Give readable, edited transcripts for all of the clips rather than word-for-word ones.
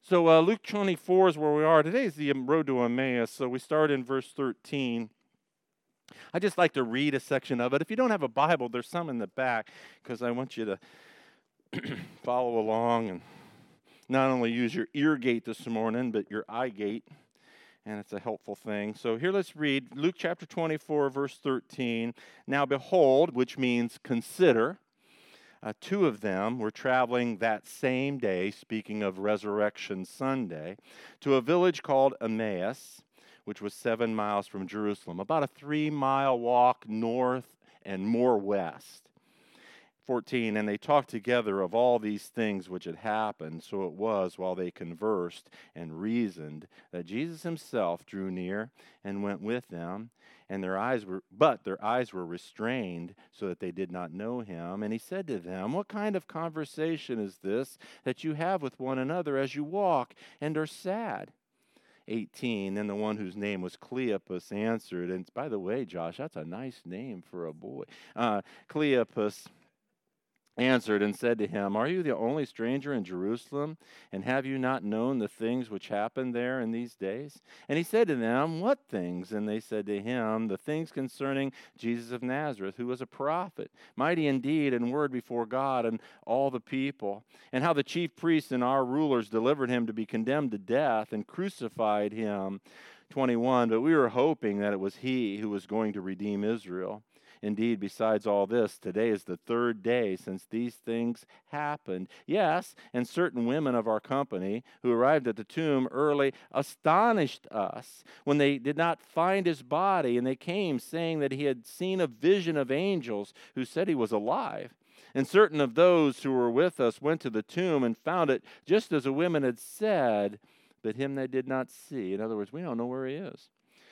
So Luke 24 is where we are. Today is the road to Emmaus. So we start in verse 13. I just like to read a section of it. If you don't have a Bible, there's some in the back because I want you to follow along and not only use your ear gate this morning, but your eye gate. And it's a helpful thing. So here let's read Luke chapter 24, verse 13. Now behold, which means consider. Two of them were traveling that same day, speaking of Resurrection Sunday, to a village called Emmaus, which was 7 miles from Jerusalem, about a 3-mile walk north and more west. 14, and they talked together of all these things which had happened. So it was, while they conversed and reasoned, that Jesus himself drew near and went with them, and their eyes were restrained, so that they did not know him. And he said to them, what kind of conversation is this that you have with one another as you walk and are sad? 18, and the one whose name was Cleopas answered, and by the way, Josh, that's a nice name for a boy. Cleopas answered and said to him, are you the only stranger in Jerusalem, and have you not known the things which happened there in these days? And he said to them, what things? And they said to him, the things concerning Jesus of Nazareth, who was a prophet, mighty indeed in word before God and all the people, and how the chief priests and our rulers delivered him to be condemned to death and crucified him. 21, but we were hoping that it was he who was going to redeem Israel. Indeed, besides all this, today is the 3rd day since these things happened. Yes, and certain women of our company who arrived at the tomb early astonished us when they did not find his body, and they came saying that he had seen a vision of angels who said he was alive. And certain of those who were with us went to the tomb and found it just as the women had said, but him they did not see. In other words, we don't know where he is.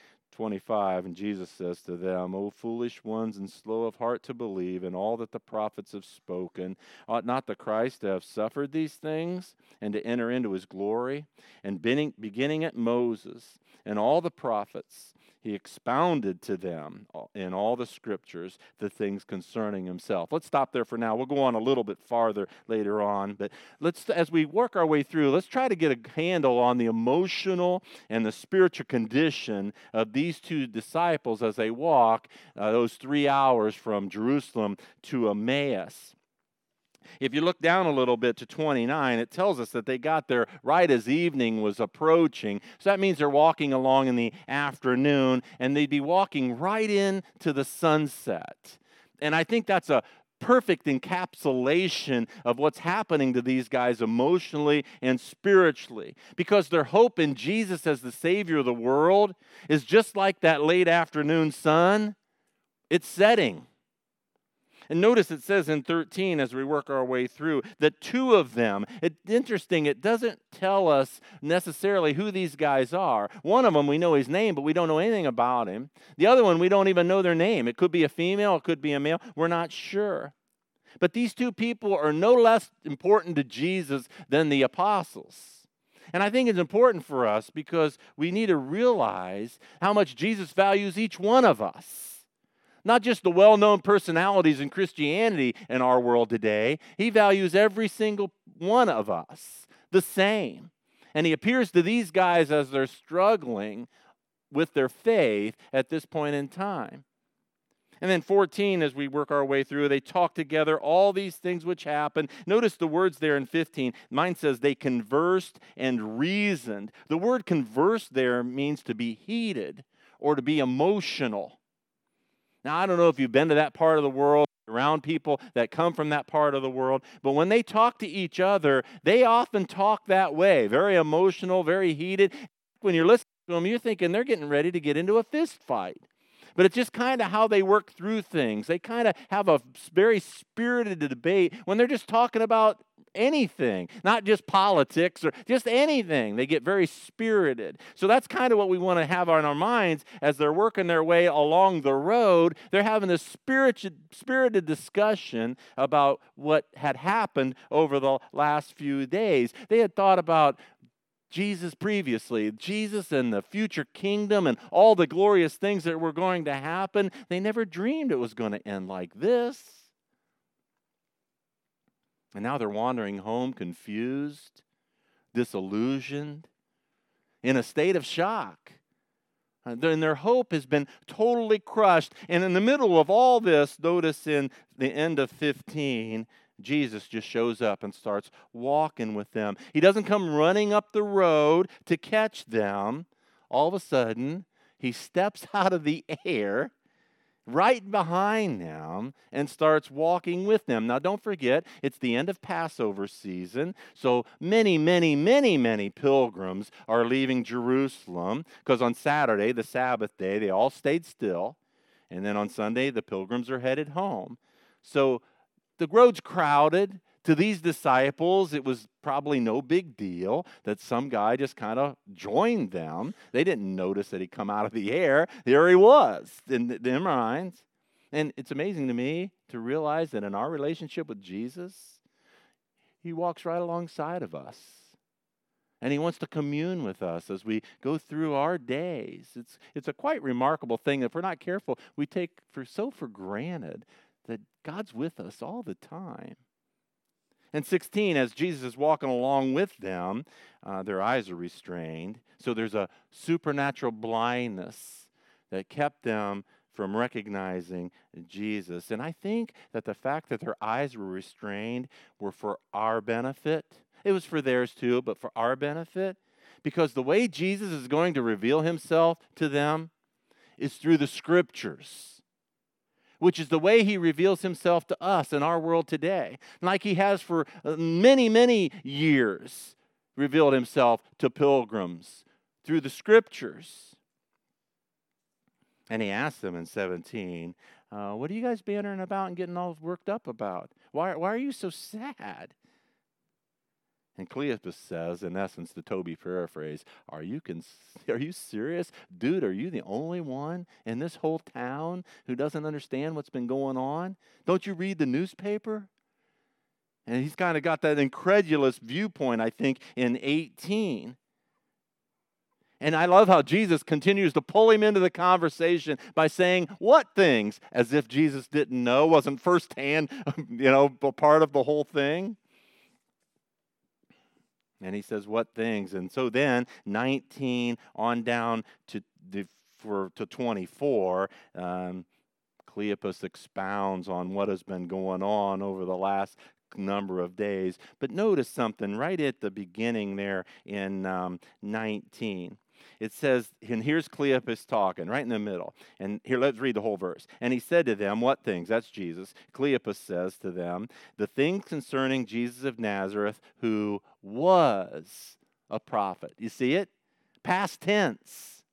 25, and Jesus says to them, O foolish ones and slow of heart to believe in all that the prophets have spoken, ought not the Christ to have suffered these things and to enter into his glory? And beginning at Moses and all the prophets, he expounded to them in all the scriptures the things concerning himself. Let's stop there for now. We'll go on a little bit farther later on. But as we work our way through, let's try to get a handle on the emotional and the spiritual condition of these two disciples as they walk those 3 hours from Jerusalem to Emmaus. If you look down a little bit to 29, it tells us that they got there right as evening was approaching. So that means they're walking along in the afternoon, and they'd be walking right into the sunset. And I think that's a perfect encapsulation of what's happening to these guys emotionally and spiritually, because their hope in Jesus as the Savior of the world is just like that late afternoon sun. It's setting. And notice it says in 13, as we work our way through, that two of them, it's interesting, it doesn't tell us necessarily who these guys are. One of them, we know his name, but we don't know anything about him. The other one, we don't even know their name. It could be a female, it could be a male. We're not sure. But these two people are no less important to Jesus than the apostles. And I think it's important for us because we need to realize how much Jesus values each one of us. Not just the well-known personalities in Christianity in our world today. He values every single one of us the same. And he appears to these guys as they're struggling with their faith at this point in time. And then 14, as we work our way through, they talk together all these things which happened. Notice the words there in 15. Mine says they conversed and reasoned. The word converse there means to be heated or to be emotional. Now, I don't know if you've been to that part of the world, around people that come from that part of the world, but when they talk to each other, they often talk that way, very emotional, very heated. When you're listening to them, you're thinking they're getting ready to get into a fist fight. But it's just kind of how they work through things. They kind of have a very spirited debate when they're just talking about anything, not just politics or just anything. They get very spirited. So that's kind of what we want to have on our minds as they're working their way along the road. They're having this spirited discussion about what had happened over the last few days. They had thought about Jesus previously, Jesus and the future kingdom and all the glorious things that were going to happen. They never dreamed it was going to end like this. And now they're wandering home confused. disillusioned, in a state of shock. And their hope has been totally crushed. And in the middle of all this, notice in the end of 15, Jesus just shows up and starts walking with them. He doesn't come running up the road to catch them. All of a sudden, he steps out of the air right behind them and starts walking with them. Now, don't forget, it's the end of Passover season, so many pilgrims are leaving Jerusalem because on Saturday, the Sabbath day, they all stayed still, and then on Sunday, the pilgrims are headed home. So the road's crowded. To these disciples, it was probably no big deal that some guy just kind of joined them. They didn't notice that he'd come out of the air. There he was in their minds. And it's amazing to me to realize that in our relationship with Jesus, he walks right alongside of us. And he wants to commune with us as we go through our days. It's a quite remarkable thing. If we're not careful, we take for granted that God's with us all the time. And 16, as Jesus is walking along with them, their eyes are restrained. So there's a supernatural blindness that kept them from recognizing Jesus. And I think that the fact that their eyes were restrained were for our benefit. It was for theirs too, but for our benefit. Because the way Jesus is going to reveal himself to them is through the Scriptures, which is the way he reveals himself to us in our world today. Like he has for many years revealed himself to pilgrims through the Scriptures. And he asked them in 17, what are you guys bantering about and getting all worked up about? Why are you so sad? And Cleopas says, in essence, the Toby paraphrase, are you serious? Dude, are you the only one in this whole town who doesn't understand what's been going on? Don't you read the newspaper? And he's kind of got that incredulous viewpoint, I think, in 18. And I love how Jesus continues to pull him into the conversation by saying, what things? As if Jesus didn't know, wasn't firsthand, part of the whole thing. And he says, what things? And so then, 19 on down to 24, Cleopas expounds on what has been going on over the last number of days. But notice something right at the beginning there in 19. It says, and here's Cleopas talking right in the middle. And here, let's read the whole verse. And he said to them, what things? That's Jesus. Cleopas says to them, the things concerning Jesus of Nazareth, who was a prophet. You see it? Past tense.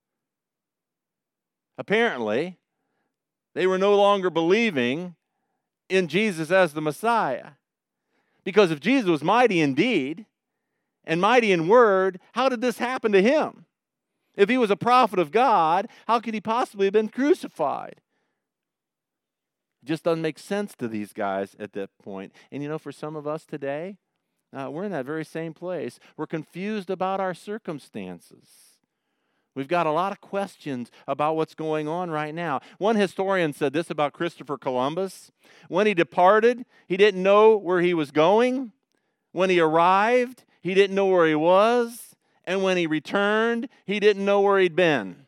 Apparently, they were no longer believing in Jesus as the Messiah. Because if Jesus was mighty in deed and mighty in word, how did this happen to him? If he was a prophet of God, how could he possibly have been crucified? It just doesn't make sense to these guys at that point. And for some of us today, we're in that very same place. We're confused about our circumstances. We've got a lot of questions about what's going on right now. One historian said this about Christopher Columbus. When he departed, he didn't know where he was going. When he arrived, he didn't know where he was. And when he returned, he didn't know where he'd been.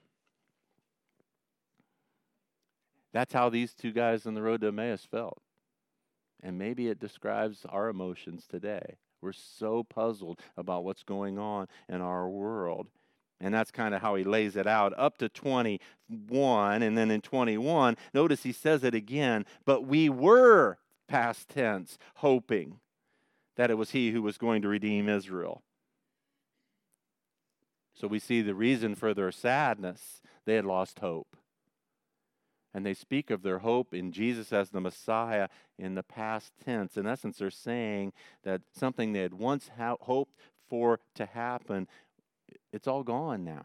That's how these two guys on the road to Emmaus felt. And maybe it describes our emotions today. We're so puzzled about what's going on in our world. And that's kind of how he lays it out up to 21. And then in 21, notice he says it again. But we were, past tense, hoping that it was he who was going to redeem Israel. So we see the reason for their sadness. They had lost hope. And they speak of their hope in Jesus as the Messiah in the past tense. In essence, they're saying that something they had once hoped for to happen, it's all gone now.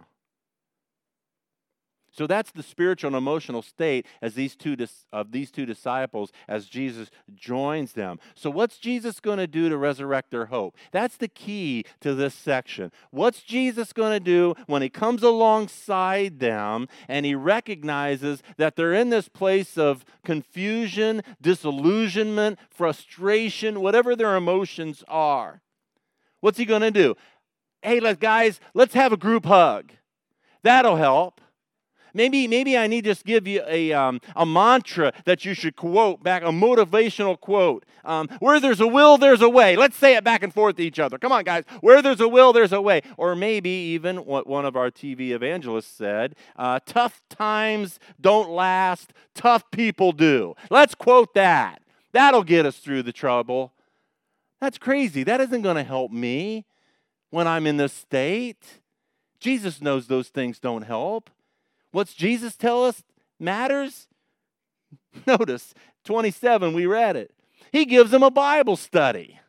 So that's the spiritual and emotional state as these two disciples as Jesus joins them. So what's Jesus going to do to resurrect their hope? That's the key to this section. What's Jesus going to do when he comes alongside them and he recognizes that they're in this place of confusion, disillusionment, frustration, whatever their emotions are? What's he going to do? Hey, guys, let's have a group hug. That'll help. Maybe I need to just give you a mantra that you should quote back, a motivational quote. Where there's a will, there's a way. Let's say it back and forth to each other. Come on, guys. Where there's a will, there's a way. Or maybe even what one of our TV evangelists said, tough times don't last, tough people do. Let's quote that. That'll get us through the trouble. That's crazy. That isn't going to help me when I'm in this state. Jesus knows those things don't help. What's Jesus tell us matters? Notice, 27, we read it. He gives them a Bible study.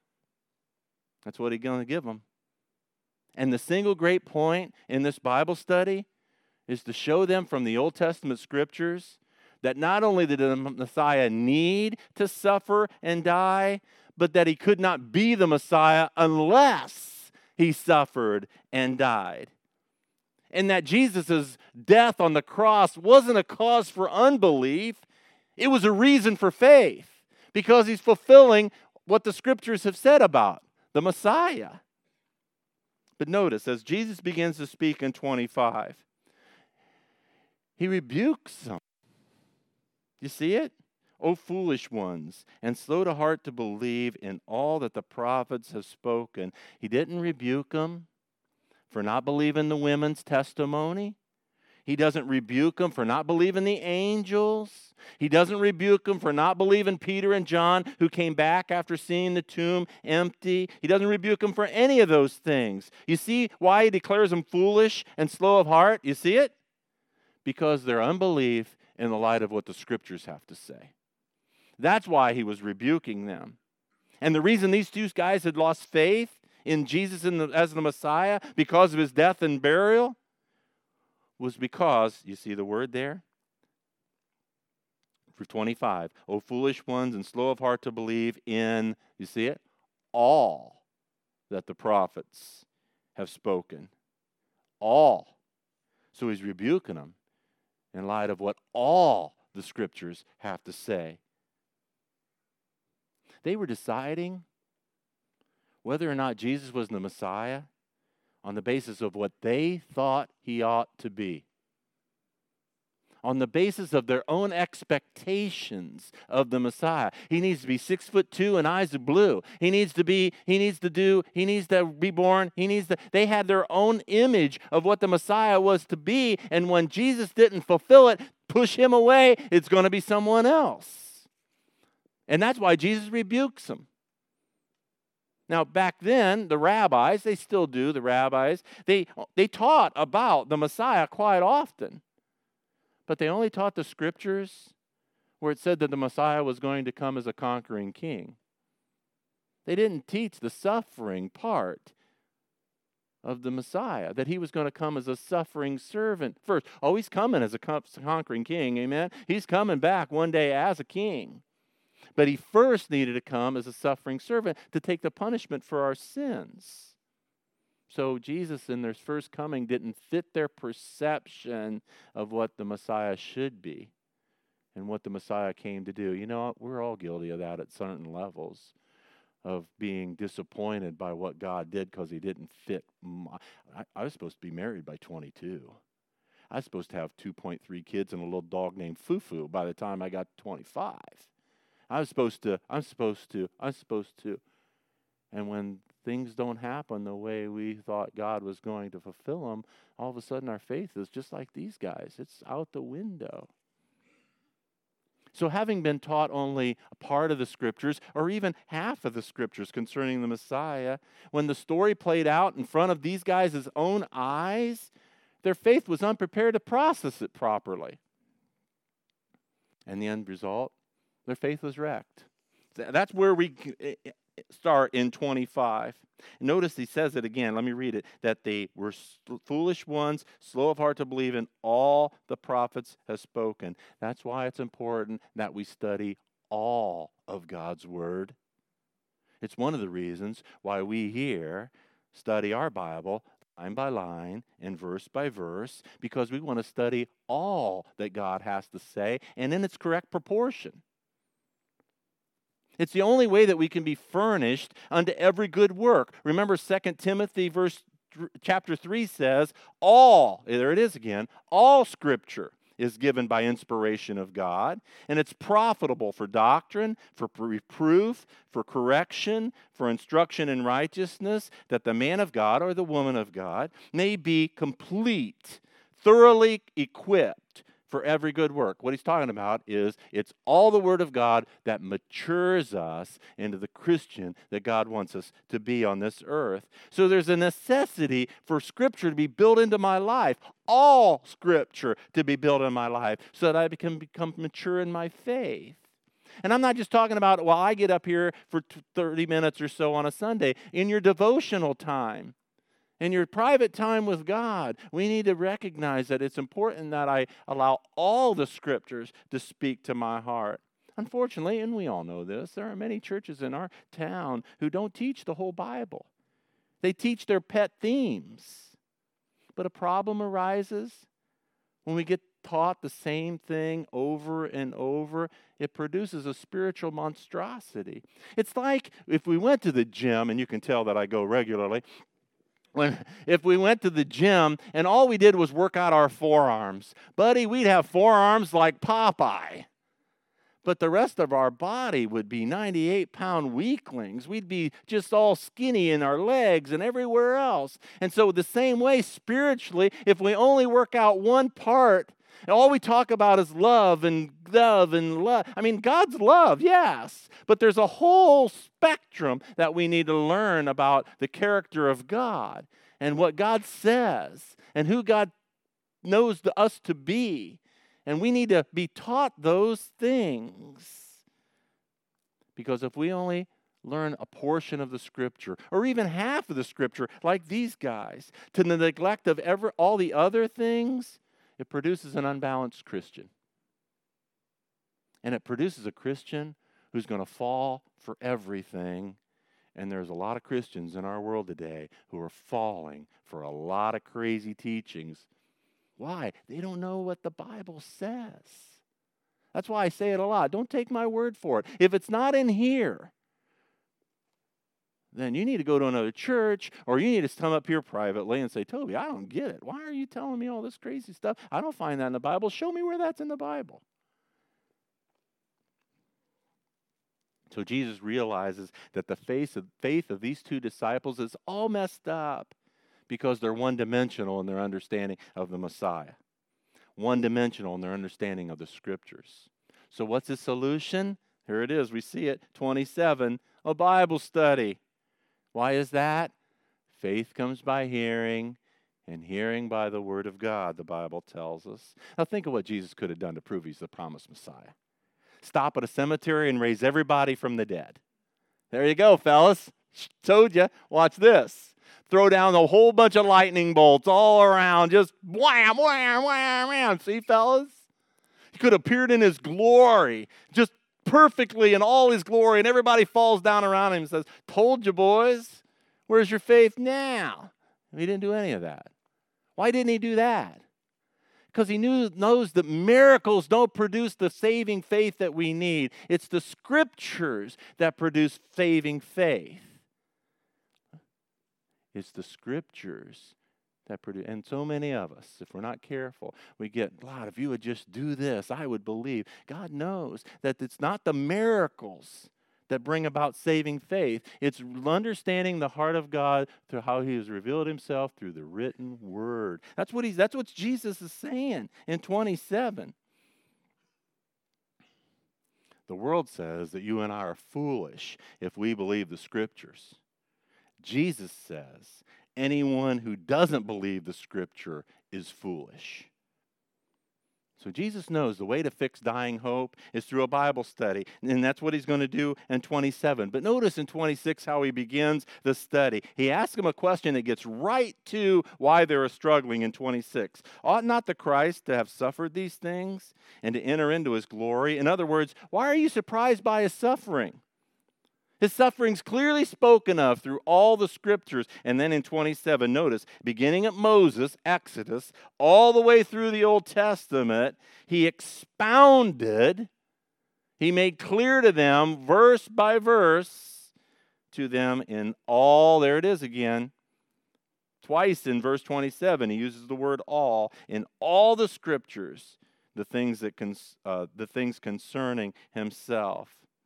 That's what he's going to give them. And the single great point in this Bible study is to show them from the Old Testament scriptures that not only did the Messiah need to suffer and die, but that he could not be the Messiah unless he suffered and died. And that Jesus' death on the cross wasn't a cause for unbelief. It was a reason for faith because he's fulfilling what the scriptures have said about the Messiah. But notice, as Jesus begins to speak in 25, he rebukes them. You see it? O foolish ones, and slow to heart to believe in all that the prophets have spoken. He didn't rebuke them for not believing the women's testimony. He doesn't rebuke them for not believing the angels. He doesn't rebuke them for not believing Peter and John, who came back after seeing the tomb empty. He doesn't rebuke them for any of those things. You see why he declares them foolish and slow of heart? You see it? Because their unbelief in the light of what the scriptures have to say. That's why he was rebuking them. And the reason these two guys had lost faith in Jesus as the Messiah because of his death and burial was because, you see the word there? For 25, O foolish ones and slow of heart to believe in, you see it? All that the prophets have spoken. All. So he's rebuking them in light of what all the scriptures have to say. They were deciding whether or not Jesus was the Messiah on the basis of what they thought he ought to be. On the basis of their own expectations of the Messiah. He needs to be 6'2" and eyes of blue. He needs to be born. They had their own image of what the Messiah was to be, and when Jesus didn't fulfill it, push him away, it's going to be someone else. And that's why Jesus rebukes them. Now, back then, the rabbis, they still do, the rabbis, they taught about the Messiah quite often. But they only taught the scriptures where it said that the Messiah was going to come as a conquering king. They didn't teach the suffering part of the Messiah, that he was going to come as a suffering servant first. Oh, he's coming as a conquering king, amen? He's coming back one day as a king. But he first needed to come as a suffering servant to take the punishment for our sins. So Jesus in their first coming didn't fit their perception of what the Messiah should be and what the Messiah came to do. You know, we're all guilty of that at certain levels, of being disappointed by what God did because he didn't fit. I was supposed to be married by 22. I was supposed to have 2.3 kids and a little dog named Fufu by the time I got to 25. I'm supposed to. And when things don't happen the way we thought God was going to fulfill them, all of a sudden our faith is just like these guys. It's out the window. So having been taught only a part of the scriptures, or even half of the scriptures concerning the Messiah, when the story played out in front of these guys' own eyes, their faith was unprepared to process it properly. And the end result, their faith was wrecked. That's where we start in 25. Notice he says it again. Let me read it. That they were foolish ones, slow of heart to believe in all the prophets have spoken. That's why it's important that we study all of God's word. It's one of the reasons why we here study our Bible line by line and verse by verse, because we want to study all that God has to say and in its correct proportion. It's the only way that we can be furnished unto every good work. Remember 2 Timothy chapter 3 says, all, there it is again, all Scripture is given by inspiration of God, and it's profitable for doctrine, for reproof, for correction, for instruction in righteousness, that the man of God or the woman of God may be complete, thoroughly equipped for every good work. What he's talking about is it's all the Word of God that matures us into the Christian that God wants us to be on this earth. So there's a necessity for Scripture to be built into my life, all Scripture to be built in my life, so that I can become mature in my faith. And I'm not just talking about, well, I get up here for 30 minutes or so on a Sunday. In your devotional time, in your private time with God, we need to recognize that it's important that I allow all the Scriptures to speak to my heart. Unfortunately, and we all know this, there are many churches in our town who don't teach the whole Bible. They teach their pet themes. But a problem arises when we get taught the same thing over and over. It produces a spiritual monstrosity. It's like if we went to the gym, and you can tell that I go regularly, if we went to the gym and all we did was work out our forearms, buddy, we'd have forearms like Popeye. But the rest of our body would be 98-pound weaklings. We'd be just all skinny in our legs and everywhere else. And so the same way, spiritually, if we only work out one part, and all we talk about is love and love and love. I mean, God's love, yes. But there's a whole spectrum that we need to learn about the character of God and what God says and who God knows us to be. And we need to be taught those things. Because if we only learn a portion of the Scripture, or even half of the Scripture, like these guys, to the neglect of all the other things, it produces an unbalanced Christian. And it produces a Christian who's going to fall for everything. And there's a lot of Christians in our world today who are falling for a lot of crazy teachings. Why? They don't know what the Bible says. That's why I say it a lot. Don't take my word for it. If it's not in here, then you need to go to another church, or you need to come up here privately and say, Toby, I don't get it. Why are you telling me all this crazy stuff? I don't find that in the Bible. Show me where that's in the Bible. So Jesus realizes that the faith of these two disciples is all messed up because they're one-dimensional in their understanding of the Messiah. One-dimensional in their understanding of the Scriptures. So what's the solution? Here it is. We see it. 27, a Bible study. Why is that? Faith comes by hearing, and hearing by the Word of God, the Bible tells us. Now think of what Jesus could have done to prove he's the promised Messiah. Stop at a cemetery and raise everybody from the dead. There you go, fellas. Told you. Watch this. Throw down a whole bunch of lightning bolts all around. Just wham, wham, wham, wham. See, fellas? He could have appeared in his glory, just perfectly in all his glory, and everybody falls down around him and says, told you, boys. Where's your faith now? He didn't do any of that. Why didn't he do that? Because he knows that miracles don't produce the saving faith that we need. It's the Scriptures that produce saving faith. It's the Scriptures that produce, and so many of us, if we're not careful, we get, God, if you would just do this, I would believe. God knows that it's not the miracles that bring about saving faith. It's understanding the heart of God through how He has revealed Himself through the written Word. That's what Jesus is saying in 27. The world says that you and I are foolish if we believe the Scriptures. Jesus says anyone who doesn't believe the Scripture is foolish. So Jesus knows the way to fix dying hope is through a Bible study, and that's what he's going to do in 27. But notice in 26 how he begins the study. He asks them a question that gets right to why they're struggling in 26. Ought not the Christ to have suffered these things and to enter into his glory? In other words, why are you surprised by his suffering? His suffering's clearly spoken of through all the Scriptures. And then in 27, notice, beginning at Moses, Exodus, all the way through the Old Testament, he expounded He made clear to them, verse by verse, to them in all, there it is again, twice in verse 27, he uses the word all, in all the scriptures, the things concerning himself.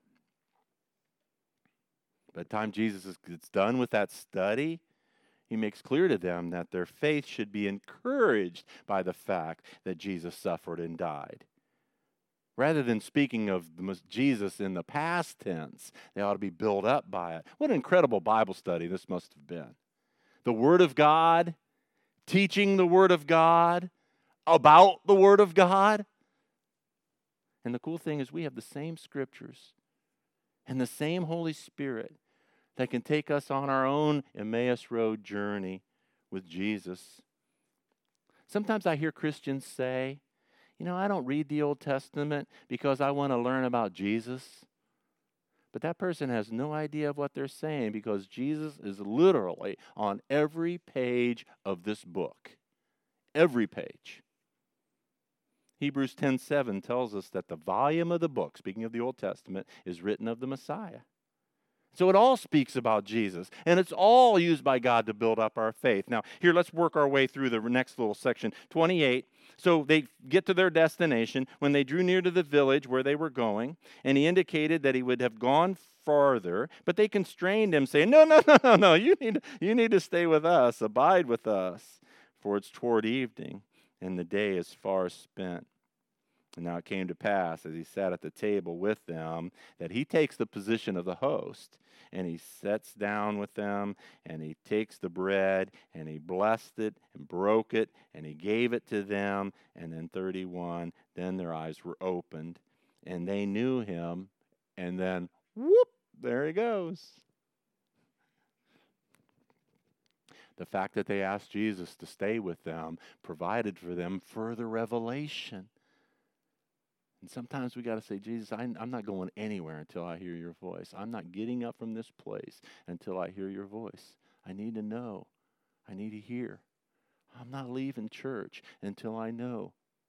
By the time Jesus gets done with that study, he makes clear to them that their faith should be encouraged by the fact that Jesus suffered and died. Rather than speaking of Jesus in the past tense, they ought to be built up by it. What an incredible Bible study this must have been. The Word of God, teaching the Word of God, about the Word of God. And the cool thing is we have the same scriptures and the same Holy Spirit that can take us on our own Emmaus Road journey with Jesus. Sometimes I hear Christians say, I don't read the Old Testament because I want to learn about Jesus. But that person has no idea of what they're saying, because Jesus is literally on every page of this book. Every page. Hebrews 10:7 tells us that the volume of the book, speaking of the Old Testament, is written of the Messiah. So it all speaks about Jesus, and it's all used by God to build up our faith. Now, here, let's work our way through the next little section, 28. So they get to their destination. When they drew near to the village where they were going, and he indicated that he would have gone farther, but they constrained him, saying, No, you need to stay with us, abide with us, for it's toward evening, and the day is far spent. And now it came to pass, as he sat at the table with them, that he takes the position of the host, and he sits down with them, and he takes the bread, and he blessed it, and broke it, and he gave it to them. And then 31, then their eyes were opened, and they knew him, and then, whoop, there he goes. The fact that they asked Jesus to stay with them provided for them further revelation. And sometimes we got to say, Jesus, I'm not going anywhere until I hear your voice. I'm not getting up from this place until I hear your voice. I need to know. I need to hear. I'm not leaving church until I know.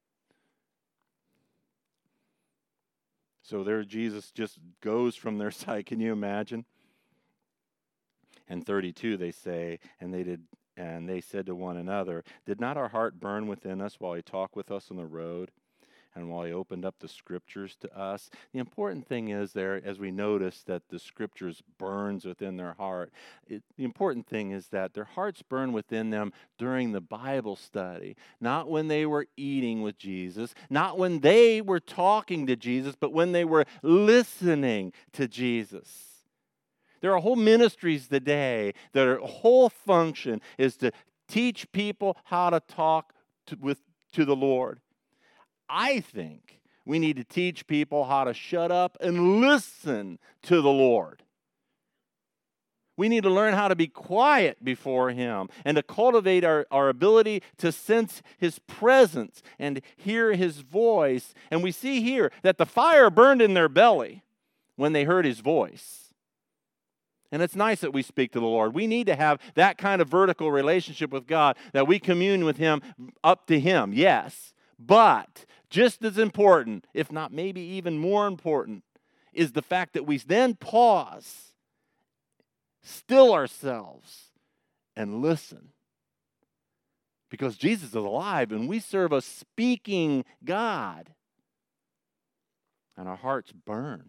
So there Jesus just goes from their sight. Can you imagine? And 32 they say, and they said to one another, did not our heart burn within us while he talked with us on the road? And while he opened up the scriptures to us? The important thing is there, as we notice that the scriptures burns within their heart, the important thing is that their hearts burn within them during the Bible study. Not when they were eating with Jesus, not when they were talking to Jesus, but when they were listening to Jesus. There are whole ministries today, their whole function is to teach people how to talk to the Lord. I think we need to teach people how to shut up and listen to the Lord. We need to learn how to be quiet before him and to cultivate our ability to sense his presence and hear his voice. And we see here that the fire burned in their belly when they heard his voice. And it's nice that we speak to the Lord. We need to have that kind of vertical relationship with God, that we commune with him up to him, yes. But just as important, if not maybe even more important, is the fact that we then pause, still ourselves, and listen. Because Jesus is alive and we serve a speaking God. And our hearts burn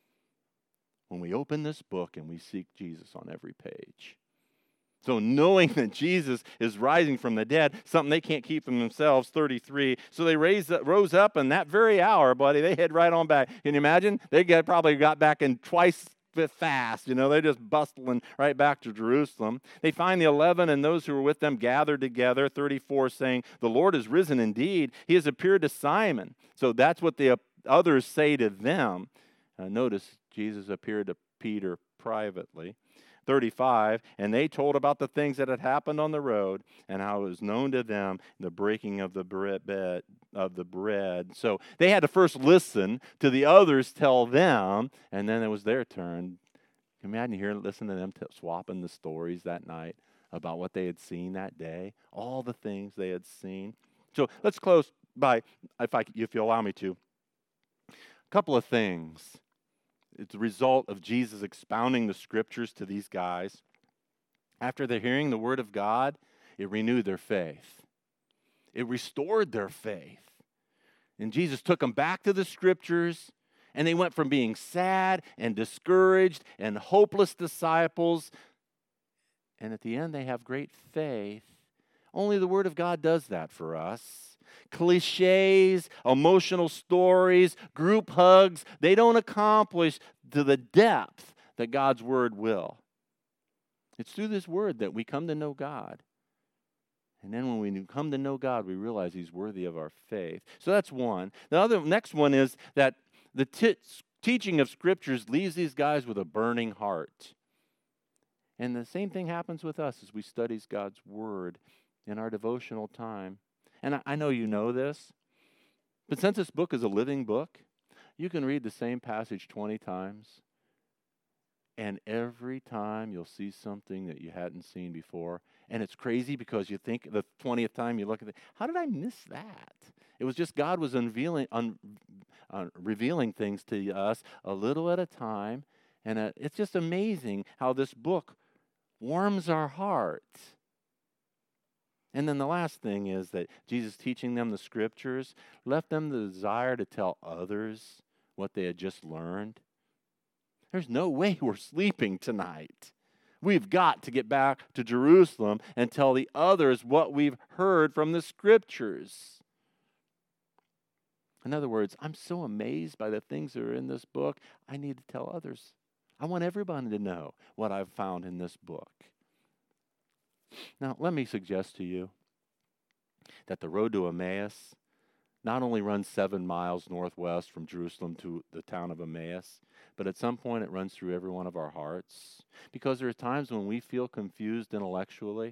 when we open this book and we seek Jesus on every page. So knowing that Jesus is rising from the dead, something they can't keep from themselves, 33. So they rose up, and that very hour, buddy, they head right on back. Can you imagine? They probably got back in twice fast. They're just bustling right back to Jerusalem. They find the 11 and those who were with them gathered together, 34, saying, the Lord is risen indeed. He has appeared to Simon. So that's what the others say to them. Notice Jesus appeared to Peter privately. 35, and they told about the things that had happened on the road and how it was known to them the breaking of the bread. So they had to first listen to the others tell them, and then it was their turn. Can you imagine listen to them swapping the stories that night about what they had seen that day, all the things they had seen. So let's close by, if you allow me to, A couple of things. It's a result of Jesus expounding the scriptures to these guys. After they're hearing the word of God, it renewed their faith. It restored their faith. And Jesus took them back to the scriptures, and they went from being sad and discouraged and hopeless disciples, and at the end they have great faith. Only the word of God does that for us. Cliches, emotional stories, group hugs, they don't accomplish to the depth that God's word will. It's through this word that we come to know God. And then when we come to know God, we realize He's worthy of our faith. So that's one. The next one is that the teaching of Scriptures leaves these guys with a burning heart. And the same thing happens with us as we study God's Word in our devotional time. And I know you know this, but since this book is a living book, you can read the same passage 20 times. And every time you'll see something that you hadn't seen before. And it's crazy because you think the 20th time you look at it, how did I miss that? It was just God was revealing things to us a little at a time. And it's just amazing how this book warms our hearts. And then the last thing is that Jesus teaching them the scriptures left them the desire to tell others what they had just learned. There's no way we're sleeping tonight. We've got to get back to Jerusalem and tell the others what we've heard from the scriptures. In other words, I'm so amazed by the things that are in this book, I need to tell others. I want everybody to know what I've found in this book. Now, let me suggest to you that the road to Emmaus not only runs 7 miles northwest from Jerusalem to the town of Emmaus, but at some point it runs through every one of our hearts. Because there are times when we feel confused intellectually.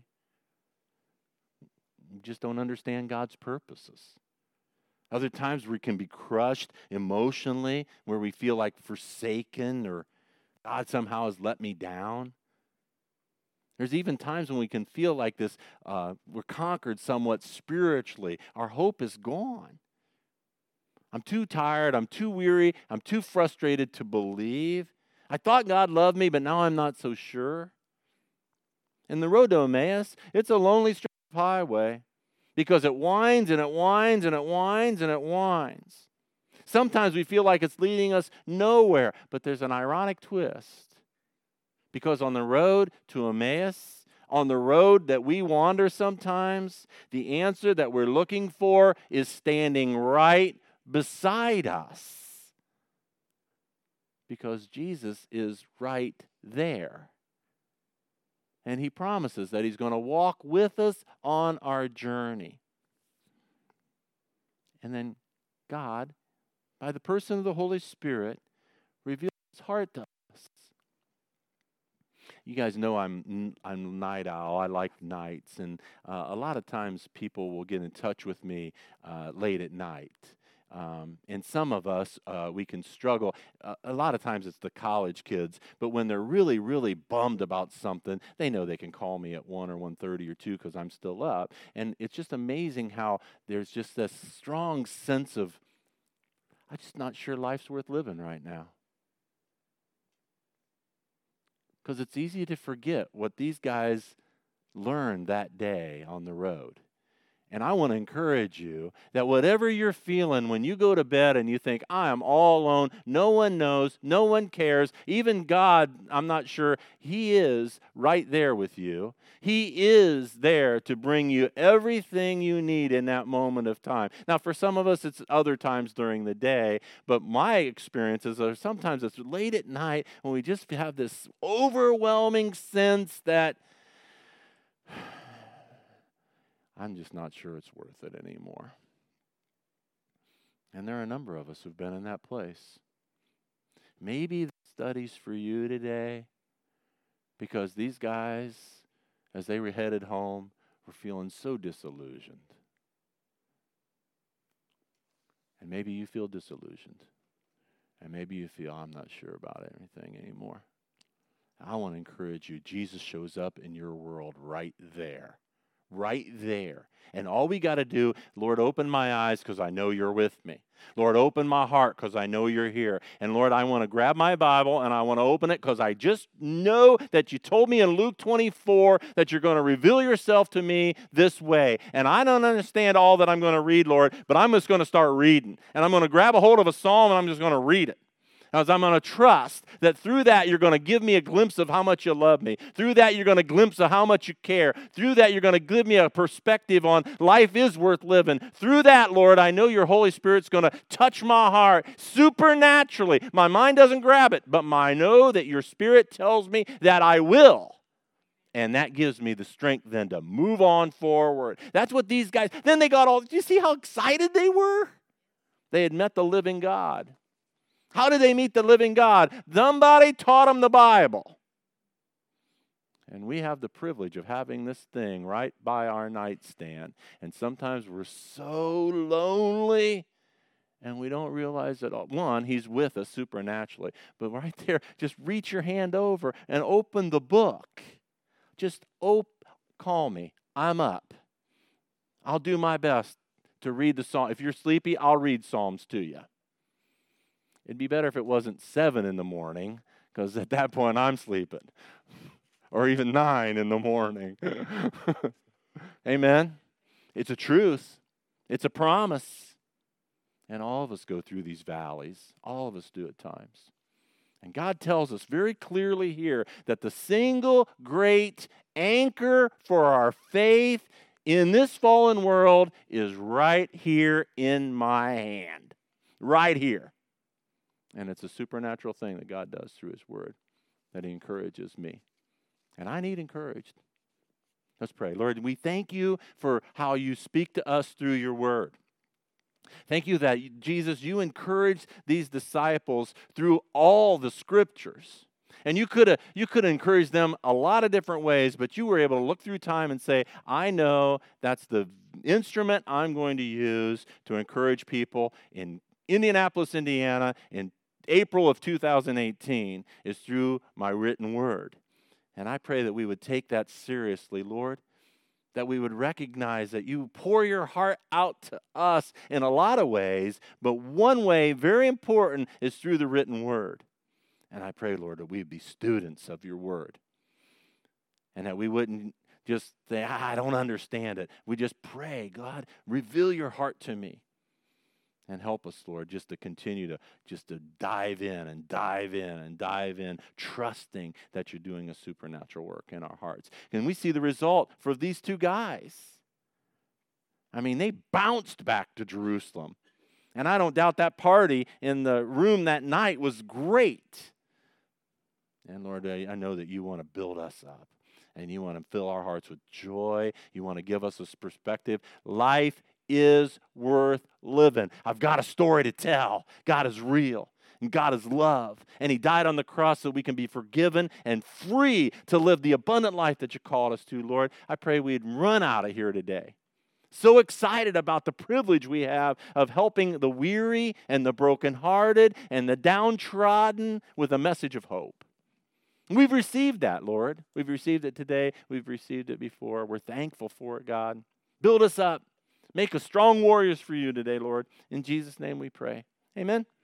We just don't understand God's purposes. Other times we can be crushed emotionally, where we feel like forsaken or God somehow has let me down. There's even times when we can feel like this, we're conquered somewhat spiritually. Our hope is gone. I'm too tired, I'm too weary, I'm too frustrated to believe. I thought God loved me, but now I'm not so sure. And the road to Emmaus, it's a lonely stretch of highway because it winds and it winds and it winds and it winds. Sometimes we feel like it's leading us nowhere, but there's an ironic twist. Because on the road to Emmaus, on the road that we wander sometimes, the answer that we're looking for is standing right beside us. Because Jesus is right there. And He promises that He's going to walk with us on our journey. And then God, by the person of the Holy Spirit, reveals His heart to us. You guys know I'm a night owl. I like nights. And a lot of times people will get in touch with me late at night. And some of us, we can struggle. A lot of times it's the college kids, but when they're really, really bummed about something, they know they can call me at 1 or 1:30 or 2 because I'm still up. And it's just amazing how there's just this strong sense of, I'm just not sure life's worth living right now. Because it's easy to forget what these guys learned that day on the road. And I want to encourage you that whatever you're feeling when you go to bed and you think, I am all alone, no one knows, no one cares, even God, I'm not sure, He is right there with you. He is there to bring you everything you need in that moment of time. Now, for some of us, it's other times during the day, but my experiences are sometimes it's late at night when we just have this overwhelming sense that I'm just not sure it's worth it anymore. And there are a number of us who've been in that place. Maybe the study's for you today because these guys, as they were headed home, were feeling so disillusioned. And maybe you feel disillusioned. And maybe you feel, I'm not sure about anything anymore. I want to encourage you, Jesus shows up in your world right there. right there. And all we got to do, Lord, open my eyes because I know you're with me. Lord, open my heart because I know you're here. And Lord, I want to grab my Bible and I want to open it because I just know that you told me in Luke 24 that you're going to reveal yourself to me this way. And I don't understand all that I'm going to read, Lord, but I'm just going to start reading. And I'm going to grab a hold of a psalm and I'm just going to read it. As I'm going to trust that through that you're going to give me a glimpse of how much you love me. Through that you're going to glimpse of how much you care. Through that you're going to give me a perspective on life is worth living. Through that, Lord, I know your Holy Spirit's going to touch my heart supernaturally. My mind doesn't grab it, but I know that your Spirit tells me that I will. And that gives me the strength then to move on forward. That's what these guys, then they got all, do you see how excited they were? They had met the living God. How did they meet the living God? Somebody taught them the Bible. And we have the privilege of having this thing right by our nightstand. And sometimes we're so lonely and we don't realize that, one, he's with us supernaturally. But right there, just reach your hand over and open the book. Just call me. I'm up. I'll do my best to read the psalm. If you're sleepy, I'll read Psalms to you. It'd be better if it wasn't 7 in the morning, because at that point I'm sleeping. Or even 9 in the morning. Amen? It's a truth. It's a promise. And all of us go through these valleys. All of us do at times. And God tells us very clearly here that the single great anchor for our faith in this fallen world is right here in my hand. Right here. And it's a supernatural thing that God does through his word, that he encourages me. And I need encouraged. Let's pray. Lord, we thank you for how you speak to us through your word. Thank you that, Jesus, you encouraged these disciples through all the scriptures. And you could encourage them a lot of different ways, but you were able to look through time and say, I know that's the instrument I'm going to use to encourage people in Indianapolis, Indiana, in April of 2018 is through my written word. And I pray that we would take that seriously, Lord, that we would recognize that you pour your heart out to us in a lot of ways, but one way, very important, is through the written word. And I pray, Lord, that we would be students of your word and that we wouldn't just say, I don't understand it. We just pray, God, reveal your heart to me. And help us, Lord, just to continue to dive in and dive in and dive in, trusting that you're doing a supernatural work in our hearts. And we see the result for these two guys. I mean, they bounced back to Jerusalem. And I don't doubt that party in the room that night was great. And Lord, I know that you want to build us up. And you want to fill our hearts with joy. You want to give us this perspective. Life is worth living. I've got a story to tell. God is real, and God is love, and he died on the cross so we can be forgiven and free to live the abundant life that you called us to, Lord. I pray we'd run out of here today. So excited about the privilege we have of helping the weary and the brokenhearted and the downtrodden with a message of hope. We've received that, Lord. We've received it today. We've received it before. We're thankful for it, God. Build us up. Make us strong warriors for you today, Lord. In Jesus' name we pray. Amen.